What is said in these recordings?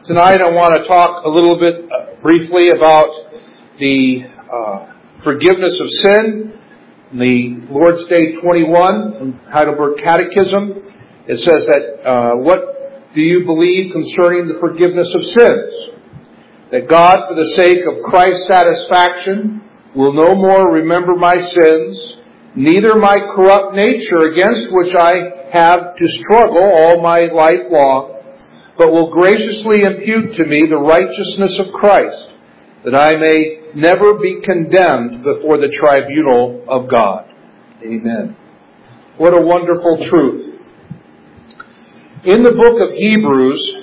Tonight I want to talk a little bit briefly about the forgiveness of sin. In the Lord's Day 21 in Heidelberg Catechism, it says that, what do you believe concerning the forgiveness of sins? That God, for the sake of Christ's satisfaction, will no more remember my sins, neither my corrupt nature against which I have to struggle all my life long, but will graciously impute to me the righteousness of Christ, that I may never be condemned before the tribunal of God. Amen. What a wonderful truth. In the book of Hebrews,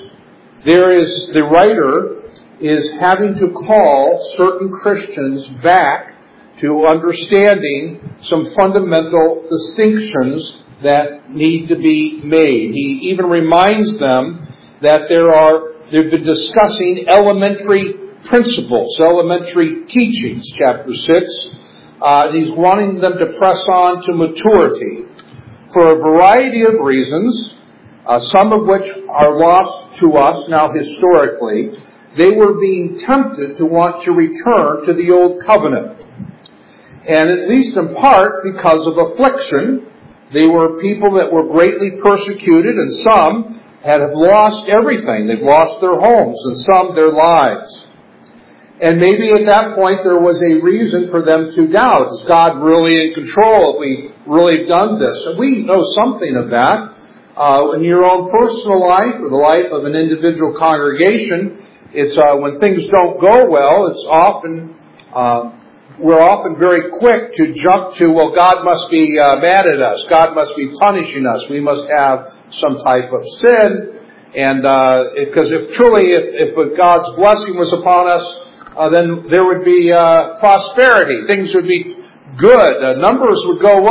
the writer is having to call certain Christians back to understanding some fundamental distinctions that need to be made. He even reminds them that they've been discussing elementary principles, elementary teachings, chapter 6. He's wanting them to press on to maturity for a variety of reasons, some of which are lost to us now historically. They were being tempted to want to return to the old covenant. And at least in part because of affliction. They were people that were greatly persecuted, and some have lost everything. They've lost their homes, and some their lives. And maybe at that point there was a reason for them to doubt. Is God really in control? Have we really done this? And we know something of that. In your own personal life, or the life of an individual congregation, it's when things don't go well, it's often we're often very quick to jump to, well, God must be mad at us. God must be punishing us. We must have some type of sin. And because if God's blessing was upon us, then there would be prosperity. Things would be good. Numbers would go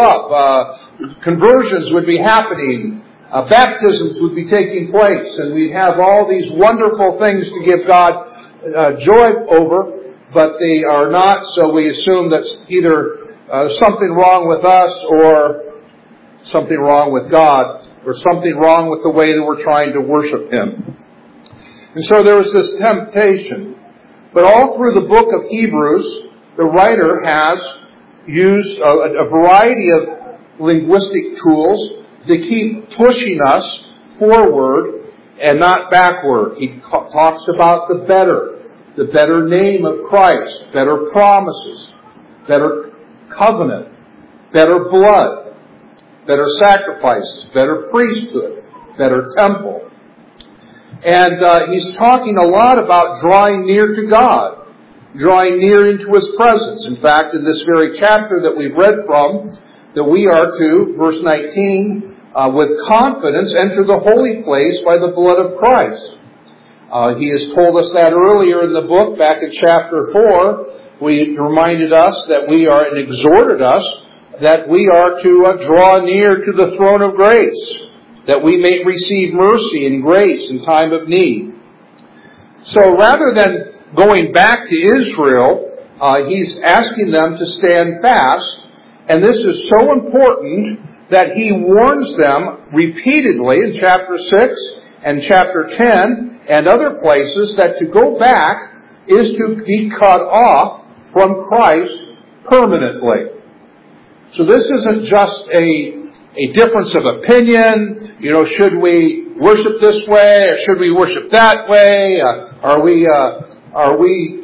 up. Conversions would be happening. Baptisms would be taking place. And we'd have all these wonderful things to give God joy over. But they are not, so we assume that's either something wrong with us or something wrong with God or something wrong with the way that we're trying to worship Him. And so there was this temptation. But all through the book of Hebrews, the writer has used a variety of linguistic tools to keep pushing us forward and not backward. He talks about the better name of Christ, better promises, better covenant, better blood, better sacrifices, better priesthood, better temple. And he's talking a lot about drawing near to God, drawing near into His presence. In fact, in this very chapter that we've read from, that we are to, verse 19, with confidence enter the holy place by the blood of Christ. He has told us that earlier in the book, back in chapter 4. He reminded us that we are, and exhorted us, that we are to draw near to the throne of grace, that we may receive mercy and grace in time of need. So rather than going back to Israel, he's asking them to stand fast, and this is so important that he warns them repeatedly in chapter 6 and chapter 10, and other places, that to go back is to be cut off from Christ permanently. So this isn't just a difference of opinion. Should we worship this way or should we worship that way? Are we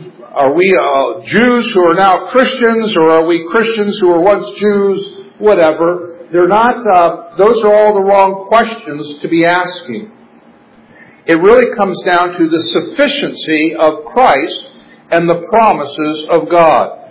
Jews who are now Christians, or are we Christians who were once Jews? Whatever. They're not. Those are all the wrong questions to be asking. It really comes down to the sufficiency of Christ and the promises of God.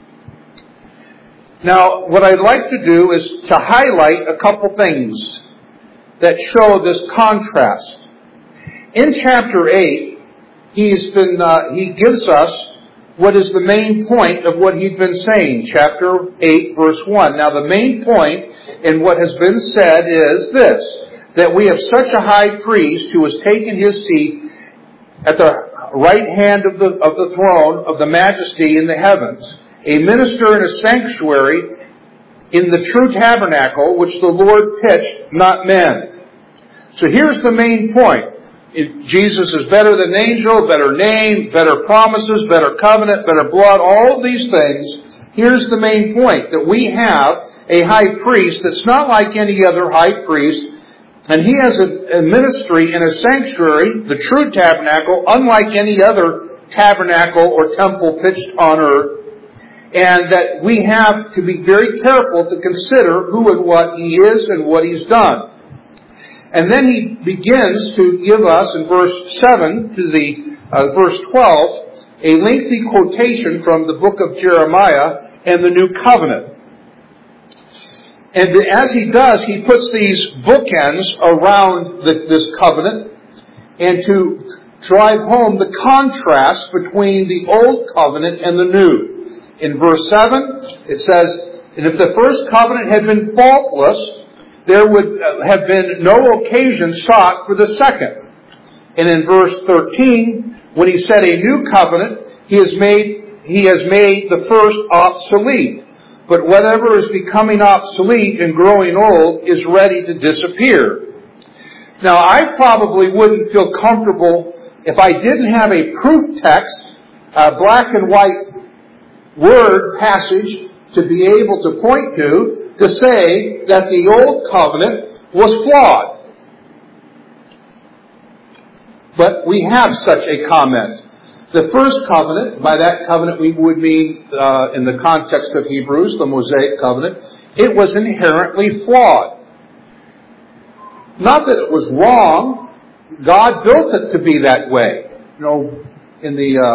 Now, what I'd like to do is to highlight a couple things that show this contrast. In chapter 8, he gives us what is the main point of what he'd been saying. Chapter 8, verse 1. Now, the main point in what has been said is this: that we have such a high priest who has taken his seat at the right hand of the throne of the majesty in the heavens, a minister in a sanctuary in the true tabernacle which the Lord pitched, not men. So here's the main point. Jesus is better than angel, better name, better promises, better covenant, better blood, all of these things. Here's the main point, that we have a high priest that's not like any other high priest, and he has a ministry in a sanctuary, the true tabernacle, unlike any other tabernacle or temple pitched on earth, and that we have to be very careful to consider who and what he is and what he's done. And then he begins to give us, in verse 7 to verse 12, a lengthy quotation from the book of Jeremiah and the New Covenant. And as he does, he puts these bookends around this covenant, and to drive home the contrast between the old covenant and the new. In verse 7, it says, "And if the first covenant had been faultless, there would have been no occasion sought for the second." And in verse 13, when he said a new covenant, he has made the first obsolete. But whatever is becoming obsolete and growing old is ready to disappear. Now, I probably wouldn't feel comfortable if I didn't have a proof text, a black and white word passage to be able to point to say that the old covenant was flawed. But we have such a comment. The first covenant, by that covenant we would mean, in the context of Hebrews, the Mosaic covenant, it was inherently flawed. Not that it was wrong. God built it to be that way. You know, in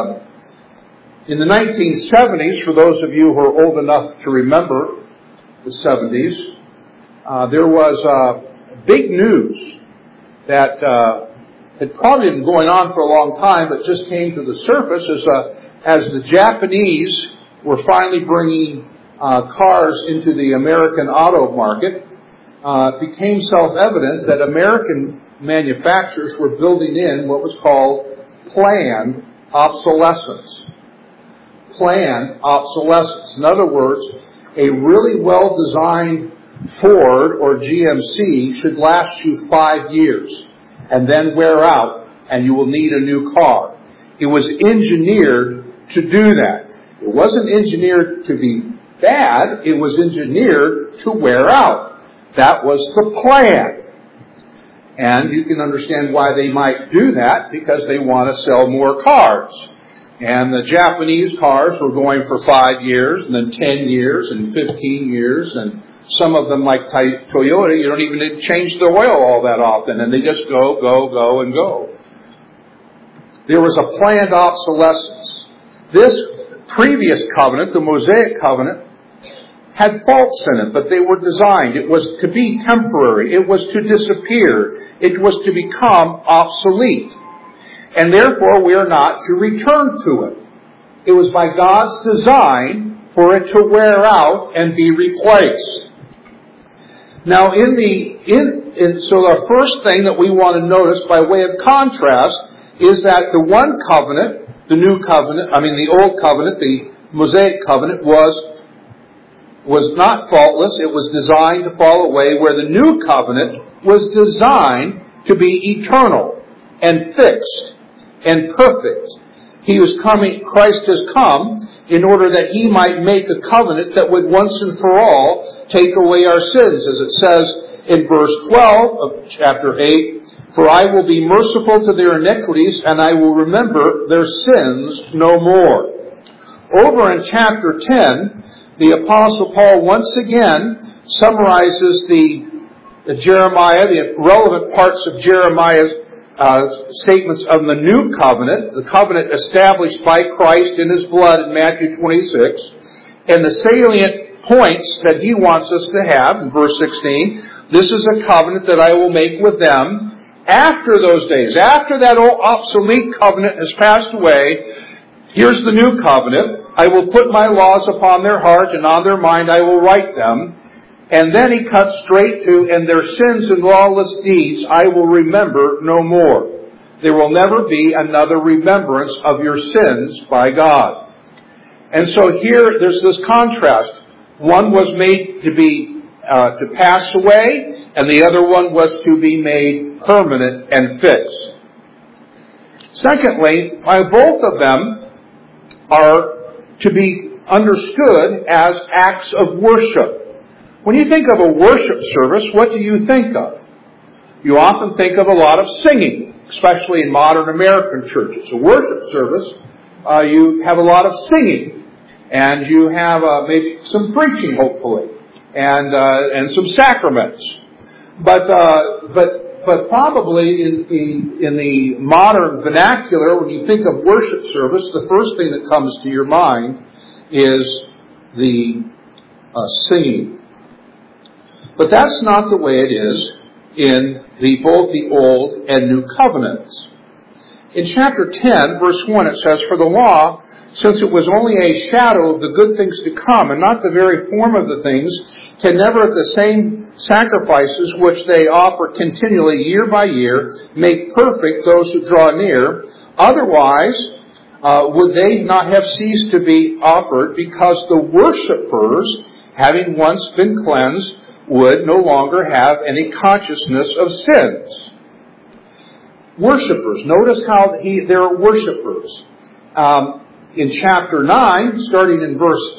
the 1970s, for those of you who are old enough to remember the 70s, there was big news that had probably been going on for a long time, but just came to the surface as the Japanese were finally bringing cars into the American auto market. It became self-evident that American manufacturers were building in what was called planned obsolescence. Planned obsolescence. In other words, a really well-designed Ford or GMC should last you 5 years and then wear out, and you will need a new car. It was engineered to do that. It wasn't engineered to be bad. It was engineered to wear out. That was the plan. And you can understand why they might do that, because they want to sell more cars. And the Japanese cars were going for 5 years, and then 10 years, and 15 years, and some of them, like Toyota, you don't even need to change the oil all that often, and they just go, and go. There was a planned obsolescence. This previous covenant, the Mosaic covenant, had faults in it, but they were designed. It was to be temporary. It was to disappear. It was to become obsolete. And therefore, we are not to return to it. It was by God's design for it to wear out and be replaced. Now, so the first thing that we want to notice by way of contrast is that the one covenant, the old covenant, the Mosaic covenant, was not faultless. It was designed to fall away, where the new covenant was designed to be eternal and fixed and perfect. Christ has come in order that he might make a covenant that would once and for all take away our sins, as it says in verse 12 of chapter 8, "For I will be merciful to their iniquities, and I will remember their sins no more." Over in chapter 10, the Apostle Paul once again summarizes the Jeremiah, the relevant parts of Jeremiah's statements of the new covenant, the covenant established by Christ in his blood in Matthew 26, and the salient points that he wants us to have in verse 16. "This is a covenant that I will make with them after those days." After that old obsolete covenant has passed away, here's the new covenant. "I will put my laws upon their heart, and on their mind I will write them." And then he cuts straight to, "And their sins and lawless deeds I will remember no more." There will never be another remembrance of your sins by God. And so here there's this contrast. One was made to pass away, and the other one was to be made permanent and fixed. Secondly, both of them are to be understood as acts of worship. When you think of a worship service, what do you think of? You often think of a lot of singing, especially in modern American churches. A worship service, you have a lot of singing, and you have maybe some preaching, hopefully, and some sacraments. But probably in the modern vernacular, when you think of worship service, the first thing that comes to your mind is the singing. But that's not the way it is in both the Old and New Covenants. In chapter 10, verse 1, it says, "For the law, since it was only a shadow of the good things to come, and not the very form of the things, can never at the same sacrifices which they offer continually year by year make perfect those who draw near. Otherwise, would they not have ceased to be offered, because the worshippers, having once been cleansed, would no longer have any consciousness of sins." Worshippers. Notice how they're worshippers. In chapter 9, starting in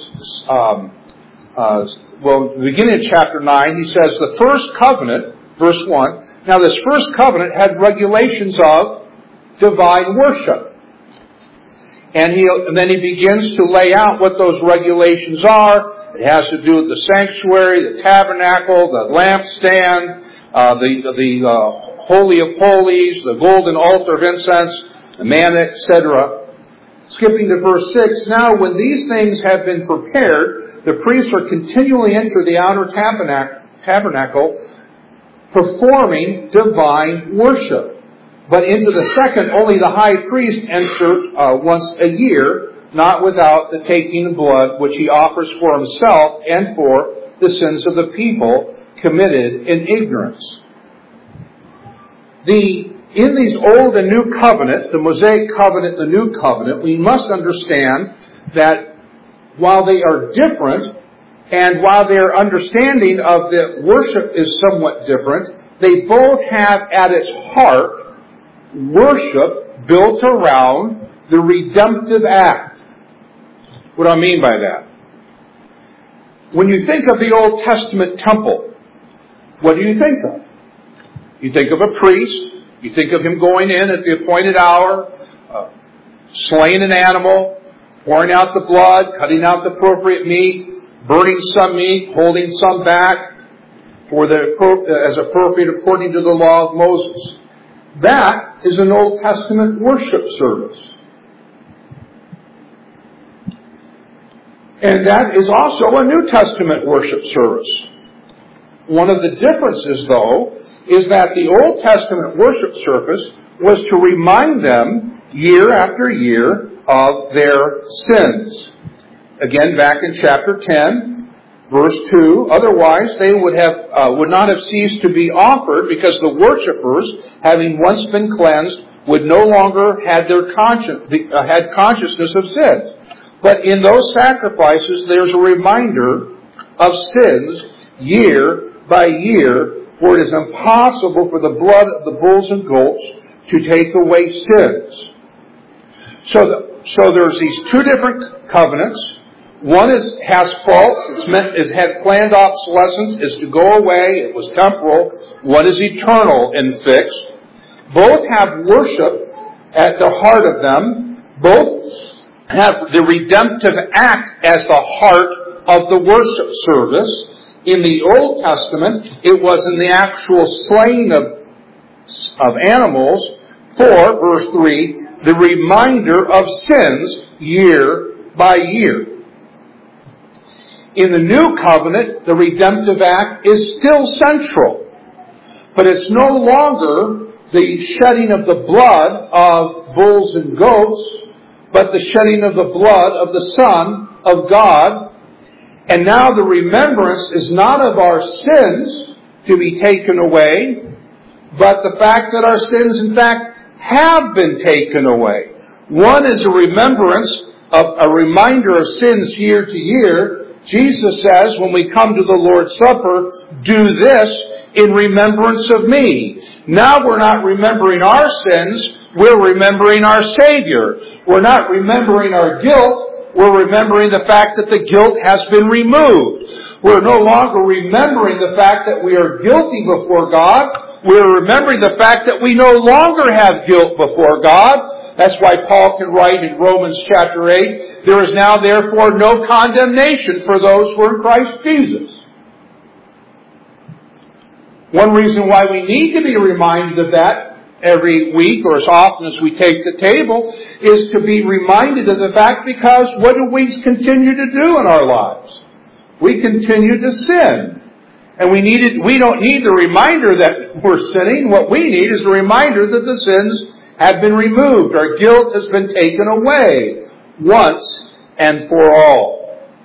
the beginning of chapter 9, he says, the first covenant, verse 1, now this first covenant had regulations of divine worship. And then he begins to lay out what those regulations are. It has to do with the sanctuary, the tabernacle, the lampstand, the Holy of Holies, the golden altar of incense, the manna, etc. Skipping to verse 6, now when these things have been prepared, the priests are continually enter the outer tabernacle, performing divine worship. But into the second, only the high priest enters once a year, not without the taking of blood, which he offers for himself and for the sins of the people committed in ignorance. In these Old and New Covenant, the Mosaic Covenant, the New Covenant, we must understand that while they are different, and while their understanding of the worship is somewhat different, they both have at its heart worship built around the redemptive act. What do I mean by that? When you think of the Old Testament temple, what do you think of? You think of a priest. You think of him going in at the appointed hour, slaying an animal, pouring out the blood, cutting out the appropriate meat, burning some meat, holding some back as appropriate according to the law of Moses. That is an Old Testament worship service. And that is also a New Testament worship service. One of the differences, though, is that the Old Testament worship service was to remind them year after year of their sins. Again, back in chapter 10, verse 2, otherwise they would not have ceased to be offered, because the worshippers, having once been cleansed, would no longer had consciousness of sins. But in those sacrifices, there's a reminder of sins year by year, for it is impossible for the blood of the bulls and goats to take away sins. So there's these two different covenants. One has faults. It's had planned obsolescence. Is to go away. It was temporal. One is eternal and fixed. Both have worship at the heart of them. Both have the redemptive act as the heart of the worship service. In the Old Testament, it was in the actual slaying of animals for, verse 3, the reminder of sins year by year. In the New Covenant, the redemptive act is still central, but it's no longer the shedding of the blood of bulls and goats, but the shedding of the blood of the Son of God. And now the remembrance is not of our sins to be taken away, but the fact that our sins, in fact, have been taken away. One is a remembrance of a reminder of sins year to year. Jesus says, when we come to the Lord's Supper, do this in remembrance of me. Now we're not remembering our sins, we're remembering our Savior. We're not remembering our guilt. We're remembering the fact that the guilt has been removed. We're no longer remembering the fact that we are guilty before God. We're remembering the fact that we no longer have guilt before God. That's why Paul can write in Romans chapter 8, there is now therefore no condemnation for those who are in Christ Jesus. One reason why we need to be reminded of that every week or as often as we take the table is to be reminded of the fact, because what do we continue to do in our lives? We continue to sin. And we don't need the reminder that we're sinning. What we need is a reminder that the sins have been removed. Our guilt has been taken away once and for all.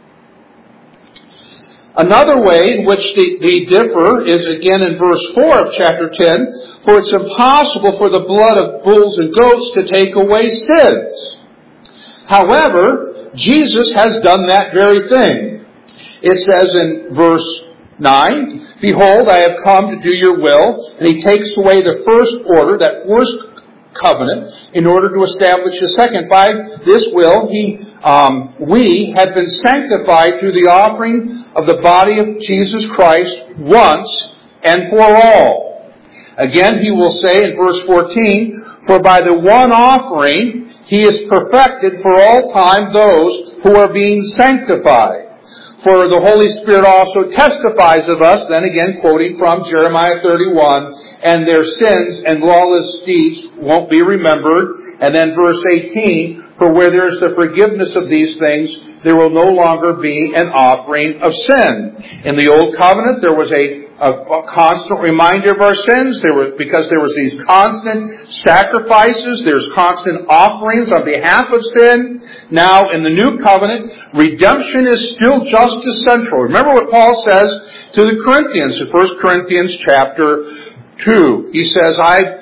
Another way in which they differ is again in verse 4 of chapter 10. For it's impossible for the blood of bulls and goats to take away sins. However, Jesus has done that very thing. It says in verse 9, Behold, I have come to do your will. And he takes away the first order, that first covenant, in order to establish the second. By this will, we have been sanctified through the offering of the body of Jesus Christ once and for all. Again, he will say in verse 14, For by the one offering, he has perfected for all time those who are being sanctified. For the Holy Spirit also testifies of us, then again quoting from Jeremiah 31, and their sins and lawless deeds won't be remembered. And then verse 18, for where there is the forgiveness of these things, there will no longer be an offering of sin. In the Old Covenant, there was a constant reminder of our sins. Because there was these constant sacrifices, there's constant offerings on behalf of sin. Now, in the New Covenant, redemption is still just as central. Remember what Paul says to the Corinthians in 1 Corinthians chapter 2. He says,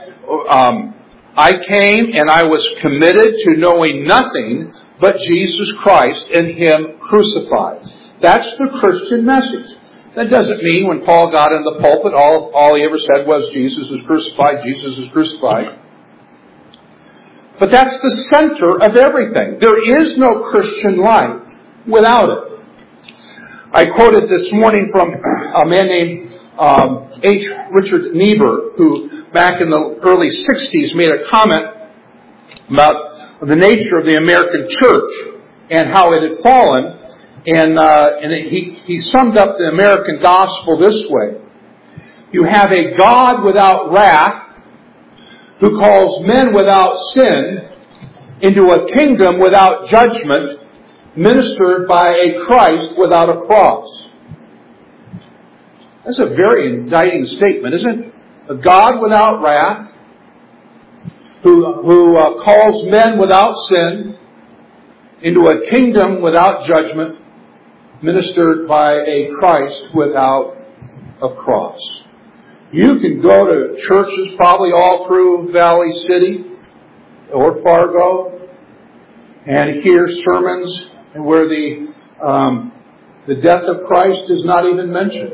I came and I was committed to knowing nothing but Jesus Christ and Him crucified. That's the Christian message. That doesn't mean when Paul got in the pulpit, all he ever said was, Jesus is crucified, Jesus is crucified. But that's the center of everything. There is no Christian life without it. I quoted this morning from a man named H. Richard Niebuhr, who back in the early 60s made a comment about the nature of the American church and how it had fallen. And he summed up the American gospel this way. You have a God without wrath who calls men without sin into a kingdom without judgment, ministered by a Christ without a cross. That's a very indicting statement, isn't it? A God without wrath who calls men without sin into a kingdom without judgment, ministered by a Christ without a cross. You can go to churches probably all through Valley City or Fargo and hear sermons where the death of Christ is not even mentioned.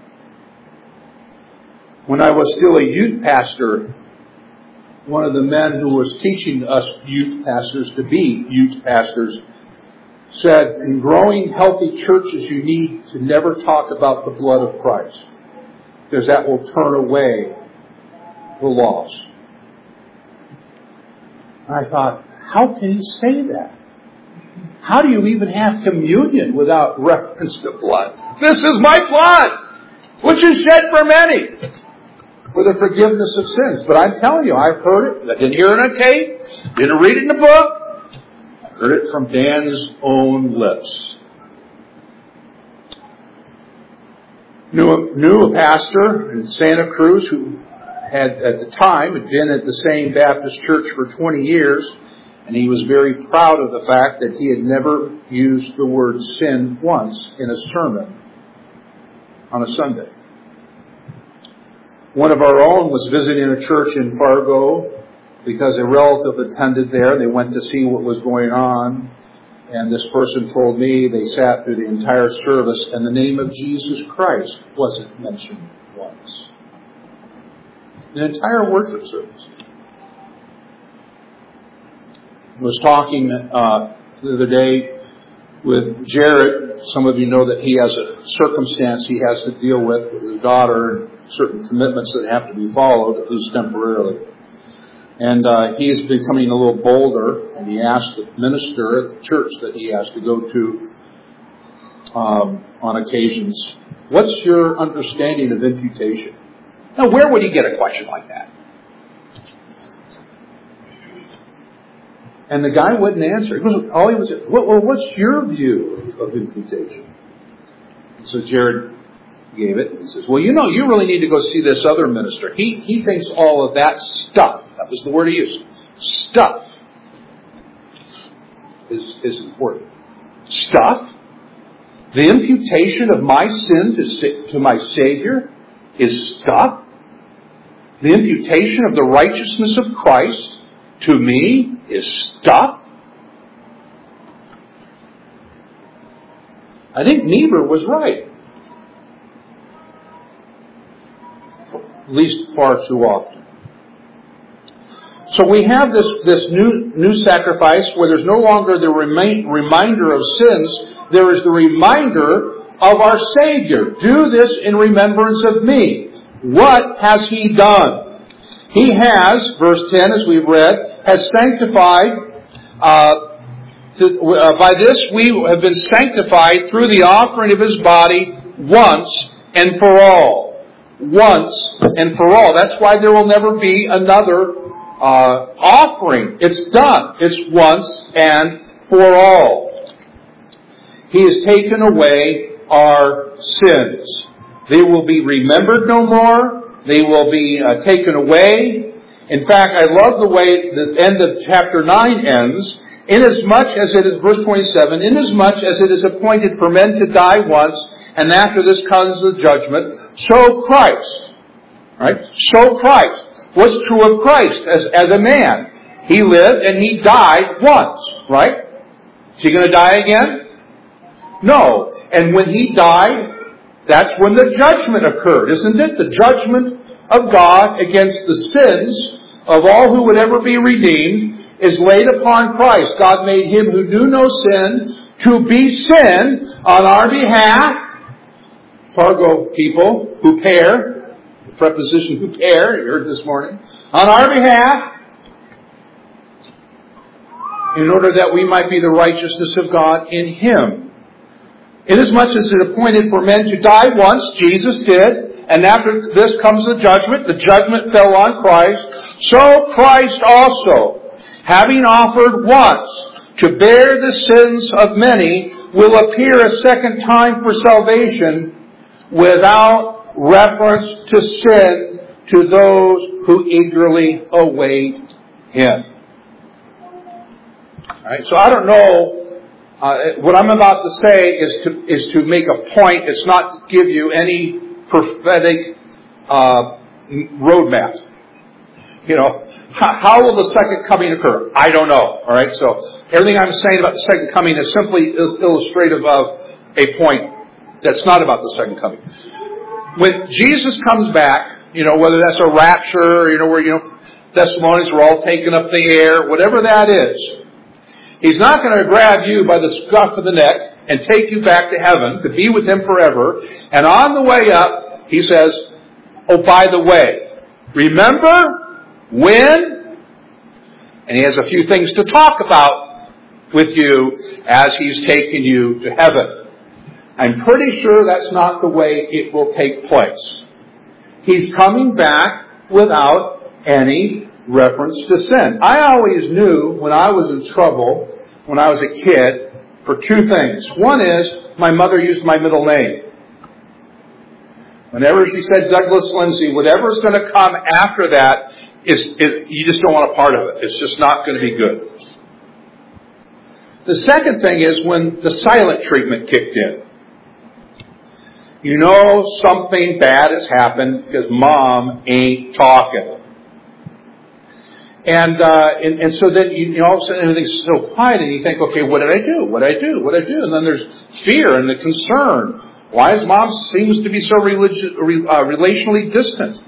When I was still a youth pastor, one of the men who was teaching us youth pastors to be youth pastors said, in growing healthy churches, you need to never talk about the blood of Christ, because that will turn away the lost. And I thought, how can he say that? How do you even have communion without reference to blood? This is my blood, which is shed for many, for the forgiveness of sins. But I'm telling you, I've heard it. I didn't hear it on tape. Didn't read it in a book. I heard it from Dan's own lips. Knew a pastor in Santa Cruz who had, at the time, had been at the same Baptist church for 20 years. And he was very proud of the fact that he had never used the word sin once in a sermon on a Sunday. One of our own was visiting a church in Fargo because a relative attended there. They went to see what was going on. And this person told me they sat through the entire service and the name of Jesus Christ wasn't mentioned once. The entire worship service. was talking the other day with Jared. Some of you know that he has a circumstance he has to deal with his daughter and certain commitments that have to be followed, at least temporarily. And he is becoming a little bolder, and he asked the minister at the church that he has to go to on occasions, what's your understanding of imputation? Now, where would he get a question like that? And the guy wouldn't answer. All he would say, well, what's your view of imputation? So Jared gave it. He says, well, you really need to go see this other minister. He thinks all of that stuff, that was the word he used, stuff is important. Stuff? The imputation of my sin to my Savior is stuff? The imputation of the righteousness of Christ to me is stuff? I think Niebuhr was right. At least far too often. So we have this new sacrifice where there's no longer the reminder of sins. There is the reminder of our Savior. Do this in remembrance of me. What has He done? He has, verse 10 as we've read, has sanctified. By this we have been sanctified through the offering of His body once and for all. Once and for all. That's why there will never be another offering. It's done. It's once and for all. He has taken away our sins. They will be remembered no more. They will be taken away. In fact, I love the way the end of chapter 9 ends. Inasmuch as it is, verse 27, inasmuch as it is appointed for men to die once, and after this comes the judgment, so Christ, right? So Christ. What's true of Christ as a man? He lived and He died once, right? Is He going to die again? No. And when He died, that's when the judgment occurred, isn't it? The judgment of God against the sins of all who would ever be redeemed is laid upon Christ. God made Him who knew no sin to be sin on our behalf. Fargo people, who pair, the preposition who pair, you heard this morning, on our behalf, in order that we might be the righteousness of God in Him. Inasmuch as it appointed for men to die once, Jesus did, and after this comes the judgment fell on Christ, so Christ also, having offered once to bear the sins of many, will appear a second time for salvation without reference to sin to those who eagerly await Him. All right, so I don't know. What I'm about to say is to make a point. It's not to give you any prophetic roadmap. How will the second coming occur? I don't know. All right, so everything I'm saying about the second coming is simply illustrative of a point that's not about the second coming. When Jesus comes back, whether that's a rapture, where Thessalonians were all taken up in the air, whatever that is. He's not going to grab you by the scruff of the neck and take you back to heaven to be with Him forever. And on the way up, He says, oh, by the way, remember when? And He has a few things to talk about with you as He's taking you to heaven. I'm pretty sure that's not the way it will take place. He's coming back without any reference to sin. I always knew when I was in trouble, when I was a kid, for two things. One is, my mother used my middle name. Whenever she said Douglas Lindsay, whatever's going to come after that, you just don't want a part of it. It's just not going to be good. The second thing is when the silent treatment kicked in. Something bad has happened because Mom ain't talking. And so then all of a sudden everything's so quiet and you think, okay, what did I do? What did I do? What did I do? And then there's fear and the concern. Why is Mom seems to be so relationally distant?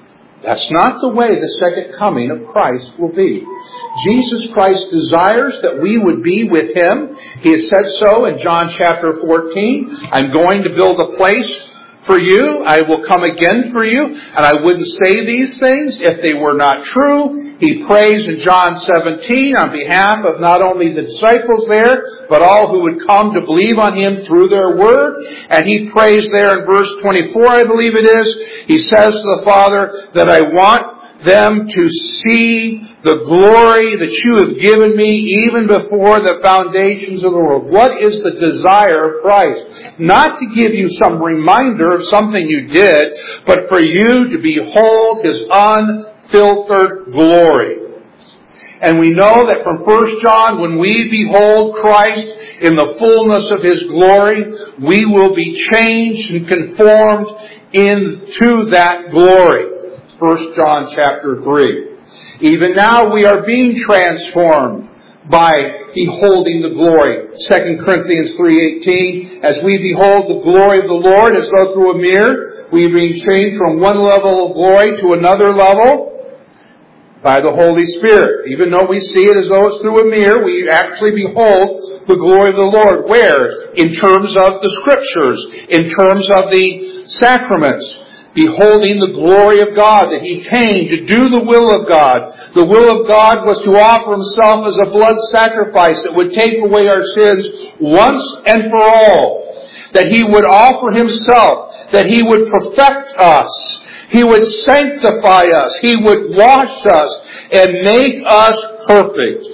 That's not the way the second coming of Christ will be. Jesus Christ desires that we would be with Him. He has said so in John chapter 14. I'm going to build a place for you. I will come again for you. And I wouldn't say these things if they were not true. He prays in John 17 on behalf of not only the disciples there, but all who would come to believe on Him through their word. And He prays there in verse 24, I believe it is. He says to the Father that I want them to see the glory that you have given me even before the foundations of the world. What is the desire of Christ? Not to give you some reminder of something you did, but for you to behold His unfiltered glory. And we know that from 1 John, when we behold Christ in the fullness of His glory, we will be changed and conformed into that glory. 1 John chapter 3. Even now we are being transformed by beholding the glory. 2 Corinthians 3:18. As we behold the glory of the Lord as though through a mirror, we are being changed from one level of glory to another level by the Holy Spirit. Even though we see it as though it's through a mirror, we actually behold the glory of the Lord. Where? In terms of the Scriptures, in terms of the sacraments. Beholding the glory of God, that He came to do the will of God. The will of God was to offer Himself as a blood sacrifice that would take away our sins once and for all. That He would offer Himself, that He would perfect us. He would sanctify us. He would wash us and make us perfect.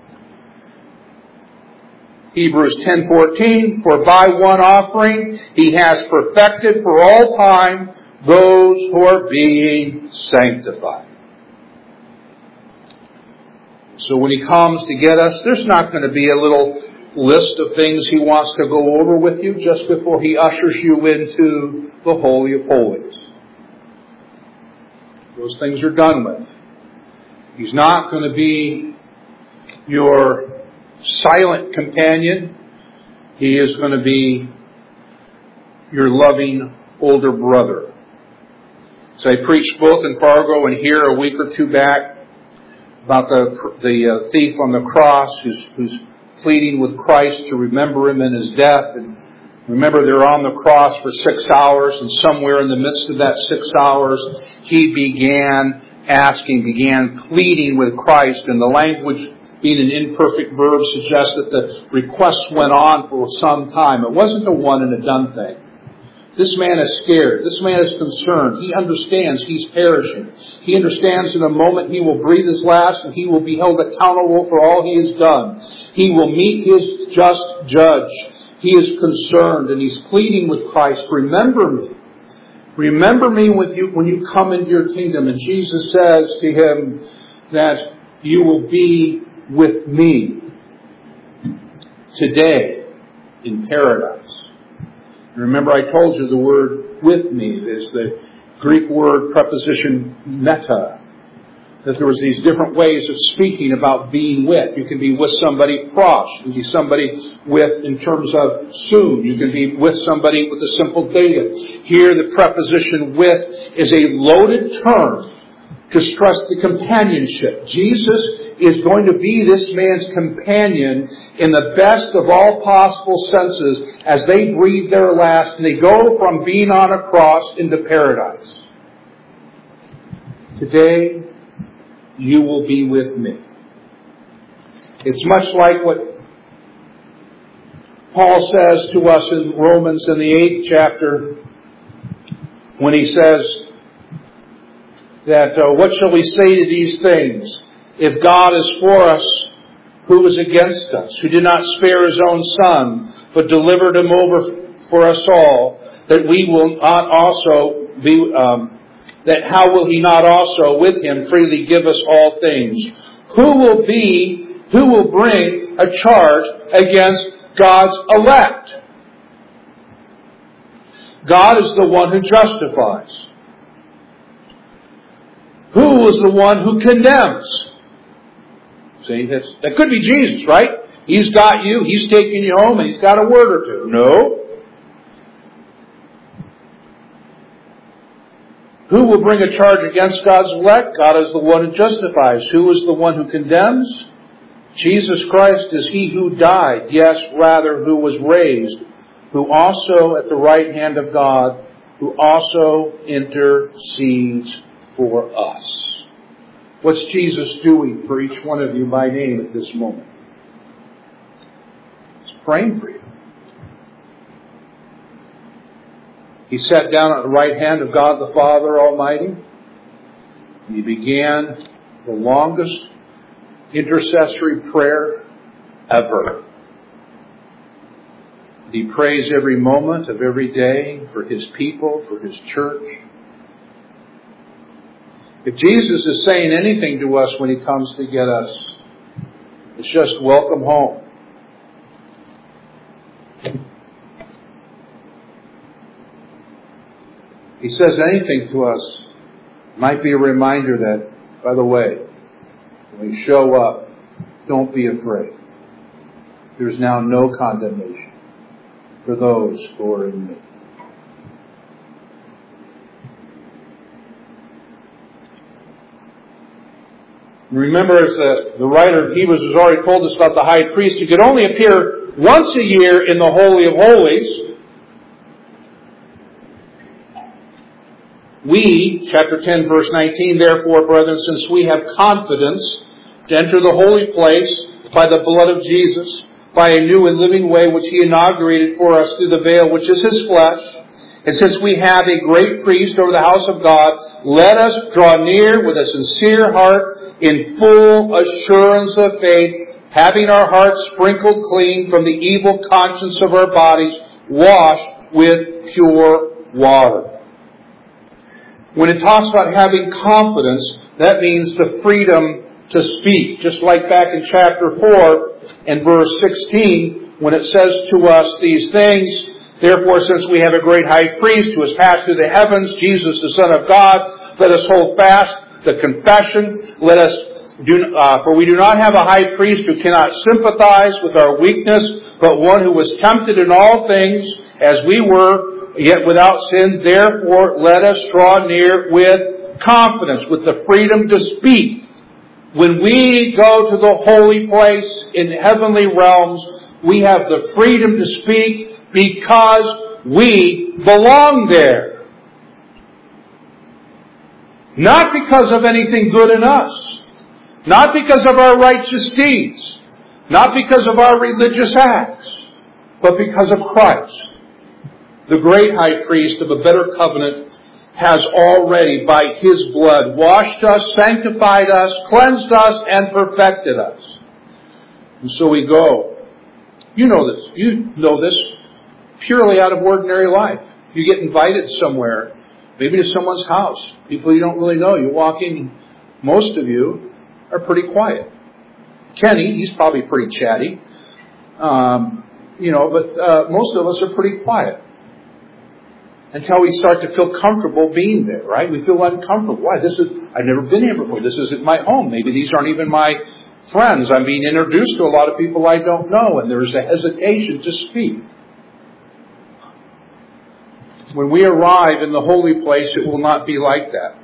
Hebrews 10:14, for by one offering He has perfected for all time those who are being sanctified. So when He comes to get us, there's not going to be a little list of things He wants to go over with you just before He ushers you into the Holy of Holies. Those things are done with. He's not going to be your silent companion. He is going to be your loving older brother. So I preached both in Fargo and here a week or two back about the thief on the cross who's pleading with Christ to remember him in His death. And remember, they're on the cross for 6 hours, and somewhere in the midst of that 6 hours, he began pleading with Christ. And the language, being an imperfect verb, suggests that the request went on for some time. It wasn't a one and a done thing. This man is scared. This man is concerned. He understands he's perishing. He understands in a moment he will breathe his last and he will be held accountable for all he has done. He will meet his just judge. He is concerned and he's pleading with Christ, remember me. Remember me when you come into your kingdom. And Jesus says to him that you will be with me today in paradise. Remember, I told you the word with me is the Greek word preposition meta. That there was these different ways of speaking about being with. You can be with somebody pros. You can be somebody with in terms of soon. You can be with somebody with a simple dative. Here the preposition with is a loaded term to stress the companionship. Jesus is going to be this man's companion in the best of all possible senses as they breathe their last and they go from being on a cross into paradise. Today, you will be with me. It's much like what Paul says to us in Romans in the 8th chapter when he says that what shall we say to these things? If God is for us, who is against us? Who did not spare His own Son, but delivered Him over for us all, that we will not also be, that how will He not also with Him freely give us all things? Who will bring a charge against God's elect? God is the one who justifies. Who is the one who condemns? See, that could be Jesus, right? He's got you, He's taking you home, and He's got a word or two. No. Who will bring a charge against God's elect? God is the one who justifies. Who is the one who condemns? Jesus Christ is He who died, yes, rather, who was raised, who also at the right hand of God, who also intercedes for us. What's Jesus doing for each one of you by name at this moment? He's praying for you. He sat down at the right hand of God the Father Almighty. He began the longest intercessory prayer ever. He prays every moment of every day for His people, for His church. If Jesus is saying anything to us when He comes to get us, it's just welcome home. He says anything to us, might be a reminder that, by the way, when we show up, don't be afraid. There's now no condemnation for those who are in me. Remember, as the writer of Hebrews has already told us about the high priest, who could only appear once a year in the Holy of Holies. We, chapter 10, verse 19, therefore, brethren, since we have confidence to enter the holy place by the blood of Jesus, by a new and living way which He inaugurated for us through the veil, which is His flesh, and since we have a great priest over the house of God, let us draw near with a sincere heart in full assurance of faith, having our hearts sprinkled clean from the evil conscience of our bodies, washed with pure water. When it talks about having confidence, that means the freedom to speak. Just like back in chapter 4 and verse 16, when it says to us these things, therefore, since we have a great high priest who has passed through the heavens, Jesus the Son of God, let us hold fast the confession. For we do not have a high priest who cannot sympathize with our weakness, but one who was tempted in all things as we were, yet without sin. Therefore, let us draw near with confidence, with the freedom to speak. When we go to the holy place in heavenly realms, we have the freedom to speak because we belong there. Not because of anything good in us. Not because of our righteous deeds. Not because of our religious acts. But because of Christ. The great high priest of a better covenant has already, by His blood, washed us, sanctified us, cleansed us, and perfected us. And so we go. You know this. You know this purely out of ordinary life. You get invited somewhere, maybe to someone's house, people you don't really know. You walk in, most of you are pretty quiet. Kenny, he's probably pretty chatty. But most of us are pretty quiet. Until we start to feel comfortable being there, right? We feel uncomfortable. Why? I've never been here before. This isn't my home. Maybe these aren't even my friends. I'm being introduced to a lot of people I don't know, and there's a hesitation to speak. When we arrive in the holy place, it will not be like that.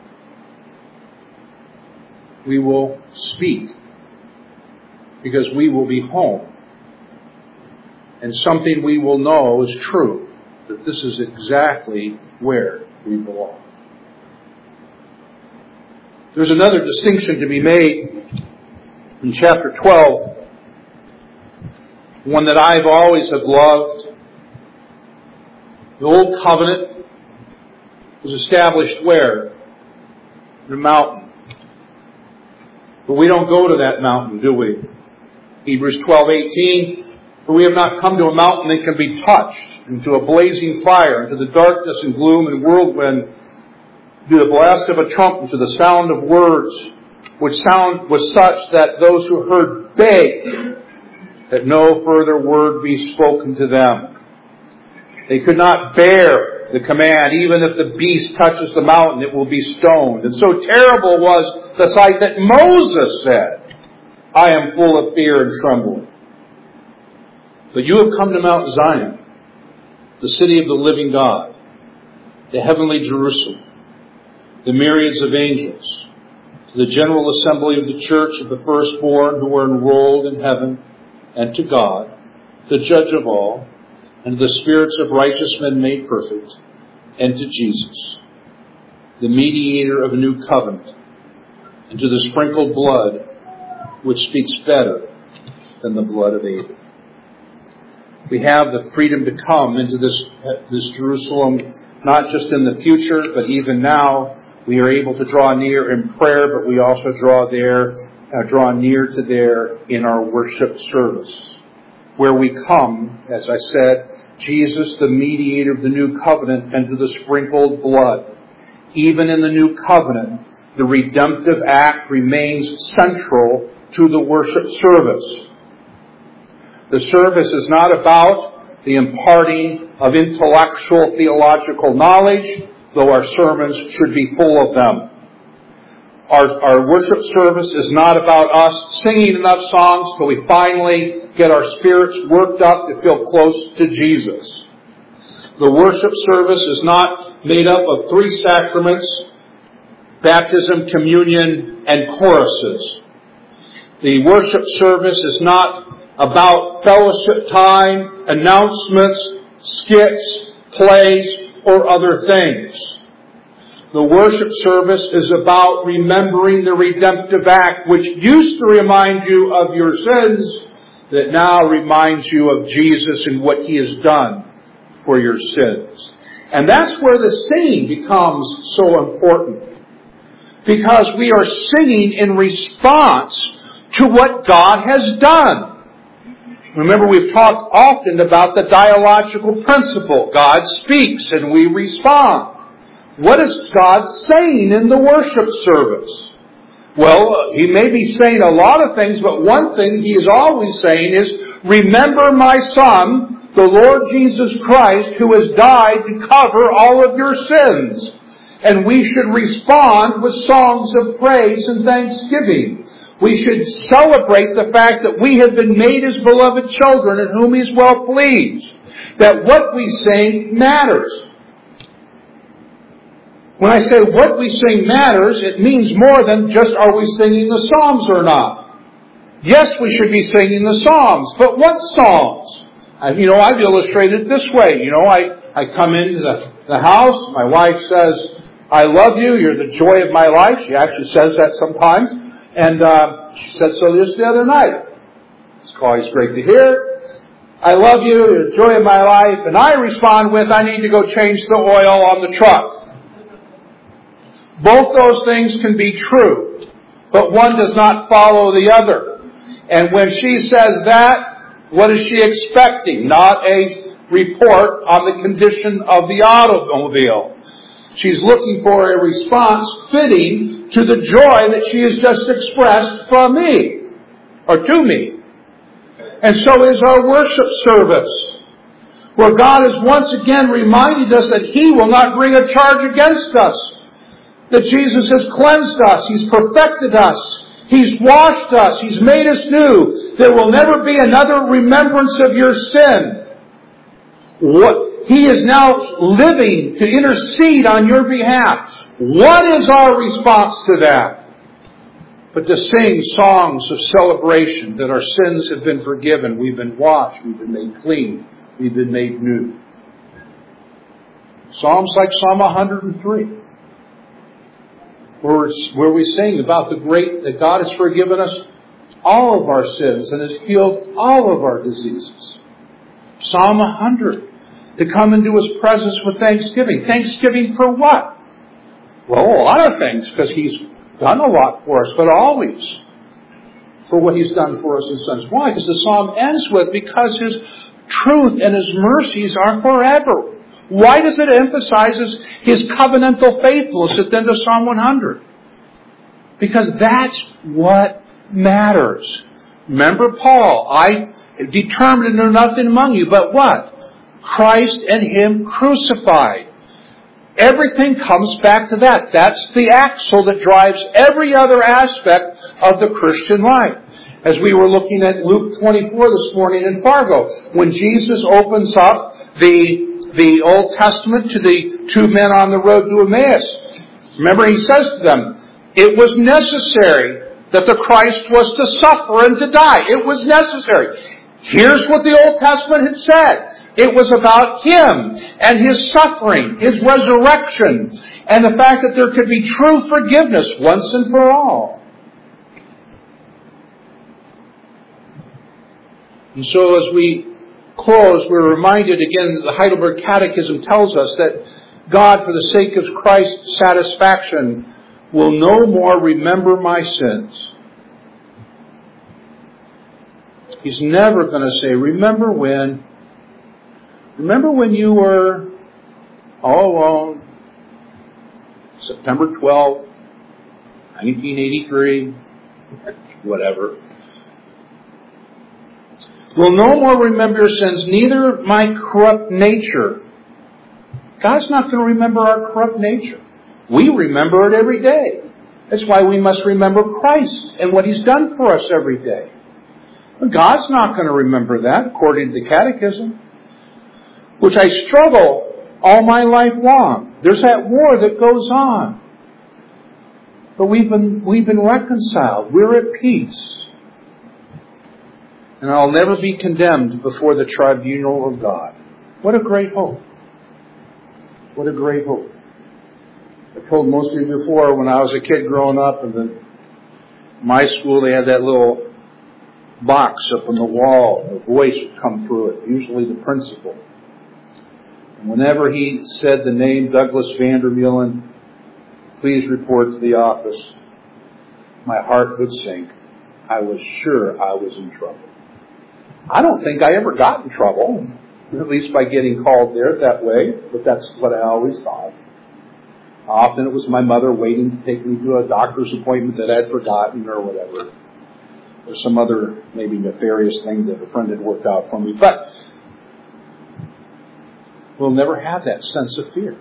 We will speak because we will be home. And something we will know is true. That this is exactly where we belong. There's another distinction to be made in chapter 12, one that I've always have loved. The Old Covenant was established where? In a mountain. But we don't go to that mountain, do we? Hebrews 12:18. For we have not come to a mountain that can be touched, and to a blazing fire, and to the darkness and gloom and whirlwind, to the blast of a trumpet, to the sound of words, which sound was such that those who heard begged that no further word be spoken to them. They could not bear the command, even if the beast touches the mountain, it will be stoned. And so terrible was the sight that Moses said, I am full of fear and trembling. But you have come to Mount Zion, the city of the living God, the heavenly Jerusalem, the myriads of angels, to the general assembly of the church of the firstborn who are enrolled in heaven, and to God, the judge of all, and to the spirits of righteous men made perfect, and to Jesus, the mediator of a new covenant, and to the sprinkled blood which speaks better than the blood of Abel. We have the freedom to come into this Jerusalem, not just in the future, but even now. We are able to draw near in prayer, but we also draw near to there in our worship service, where we come, as I said, Jesus, the mediator of the new covenant, and to the sprinkled blood. Even in the new covenant, the redemptive act remains central to the worship service. The service is not about the imparting of intellectual theological knowledge, though our sermons should be full of them. Our worship service is not about us singing enough songs till we finally get our spirits worked up to feel close to Jesus. The worship service is not made up of 3 sacraments, baptism, communion, and choruses. The worship service is not about fellowship time, announcements, skits, plays, or other things. The worship service is about remembering the redemptive act, which used to remind you of your sins, that now reminds you of Jesus and what He has done for your sins. And that's where the singing becomes so important. Because we are singing in response to what God has done. Remember, we've talked often about the dialogical principle. God speaks and we respond. What is God saying in the worship service? Well, He may be saying a lot of things, but one thing He is always saying is, remember my Son, the Lord Jesus Christ, who has died to cover all of your sins. And we should respond with songs of praise and thanksgiving. We should celebrate the fact that we have been made His beloved children in whom He is well pleased. That what we sing matters. When I say what we sing matters, it means more than just are we singing the Psalms or not. Yes, we should be singing the Psalms, but what Psalms? I've illustrated it this way. I come into the house, my wife says, I love you, you're the joy of my life. She actually says that sometimes. And she said so just the other night. It's always great to hear. I love you, you're the joy of my life. And I respond with, I need to go change the oil on the truck. Both those things can be true, but one does not follow the other. And when she says that, what is she expecting? Not a report on the condition of the automobile. She's looking for a response fitting to the joy that she has just expressed from me, or to me. And so is our worship service, where God has once again reminded us that He will not bring a charge against us. That Jesus has cleansed us. He's perfected us. He's washed us. He's made us new. There will never be another remembrance of your sin. He is now living to intercede on your behalf. What is our response to that? But to sing songs of celebration that our sins have been forgiven. We've been washed. We've been made clean. We've been made new. Psalms like Psalm 103. Where we sing about that God has forgiven us all of our sins and has healed all of our diseases. Psalm 100, to come into His presence with thanksgiving. Thanksgiving for what? Well, a lot of things, because He's done a lot for us, but always for what He's done for us in sons. Why? Because the psalm ends with, because His truth and His mercies are forever. Why does it emphasize His covenantal faithfulness at the end of Psalm 100? Because that's what matters. Remember Paul, I determined to know nothing among you but what? Christ and Him crucified. Everything comes back to that. That's the axle that drives every other aspect of the Christian life. As we were looking at Luke 24 this morning in Fargo, when Jesus opens up the Old Testament to the 2 men on the road to Emmaus. Remember, he says to them, it was necessary that the Christ was to suffer and to die. It was necessary. Here's what the Old Testament had said. It was about Him and His suffering, His resurrection, and the fact that there could be true forgiveness once and for all. And so as we close, we're reminded again that the Heidelberg Catechism tells us that God, for the sake of Christ's satisfaction, will no more remember my sins. He's never going to say, remember when you were all alone, September 12th, 1983, whatever. Will no more remember your sins, neither my corrupt nature. God's not going to remember our corrupt nature. We remember it every day. That's why we must remember Christ and what He's done for us every day. But God's not going to remember that, according to the Catechism, which I struggle all my life long. There's that war that goes on. But we've been reconciled. We're at peace. And I'll never be condemned before the tribunal of God. What a great hope. What a great hope. I've told most of you before, when I was a kid growing up, in my school, they had that little box up on the wall, and a voice would come through it, usually the principal. And whenever he said the name Douglas Vandermeulen, please report to the office, my heart would sink. I was sure I was in trouble. I don't think I ever got in trouble, at least by getting called there that way, but that's what I always thought. Often it was my mother waiting to take me to a doctor's appointment that I'd forgotten or whatever. Or some other maybe nefarious thing that a friend had worked out for me. But we'll never have that sense of fear.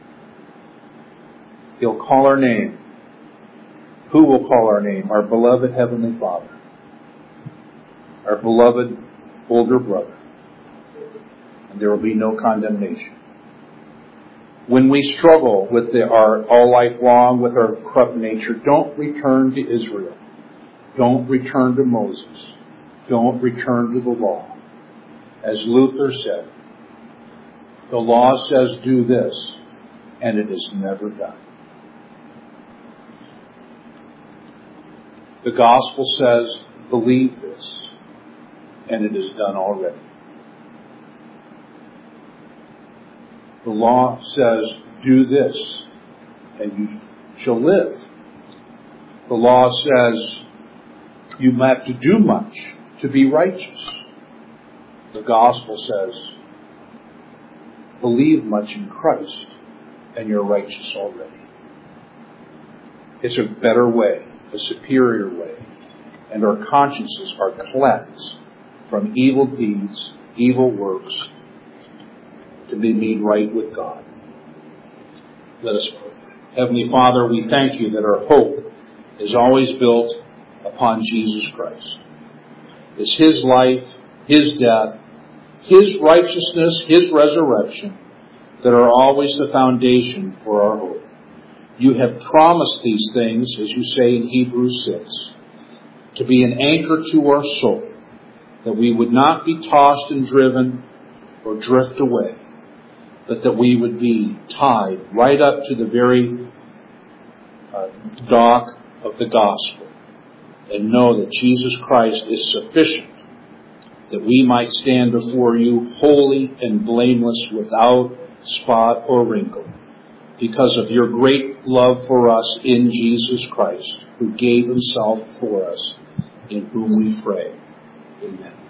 He'll call our name. Who will call our name? Our beloved Heavenly Father. Our beloved older brother. And there will be no condemnation. When we struggle with our all life long with our corrupt nature, don't return to Israel. Don't return to Moses. Don't return to the law. As Luther said, the law says do this, and it is never done. The gospel says believe this, and it is done already. The law says do this, and you shall live. The law says you have to do much to be righteous. The gospel says, believe much in Christ, and you're righteous already. It's a better way, a superior way, and our consciences are cleansed from evil deeds, evil works, to be made right with God. Let us pray. Heavenly Father, we thank you that our hope is always built upon Jesus Christ. It's His life, His death, His righteousness, His resurrection that are always the foundation for our hope. You have promised these things, as you say in Hebrews 6, to be an anchor to our soul, that we would not be tossed and driven or drift away, but that we would be tied right up to the very dock of the gospel, and know that Jesus Christ is sufficient, that we might stand before you holy and blameless, without spot or wrinkle, because of your great love for us in Jesus Christ, who gave Himself for us, in whom we pray. Amen.